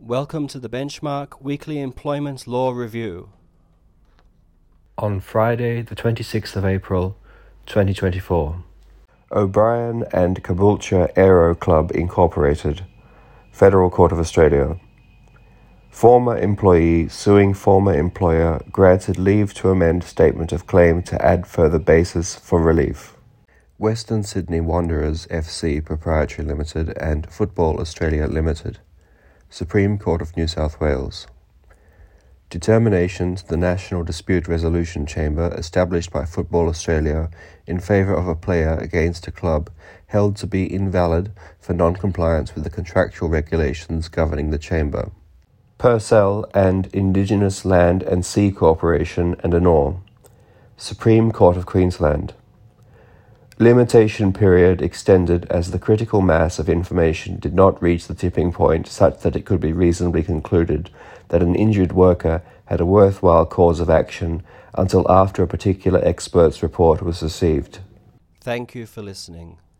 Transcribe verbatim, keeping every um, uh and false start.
Welcome to the Benchmark Weekly Employment Law Review. On Friday, the twenty-sixth of April, twenty twenty-four. O'Brien and Caboolture Aero Club Incorporated, Federal Court of Australia. Former employee suing former employer granted leave to amend statement of claim to add further basis for relief. Western Sydney Wanderers F C Proprietary Limited and Football Australia Limited. Supreme Court of New South Wales. Determination to the National Dispute Resolution Chamber established by Football Australia in favour of a player against a club held to be invalid for non-compliance with the contractual regulations governing the chamber. Purcell and Indigenous Land and Sea Corporation and Anor. Supreme Court of Queensland. Limitation period extended as the critical mass of information did not reach the tipping point such that it could be reasonably concluded that an injured worker had a worthwhile cause of action until after a particular expert's report was received. Thank you for listening.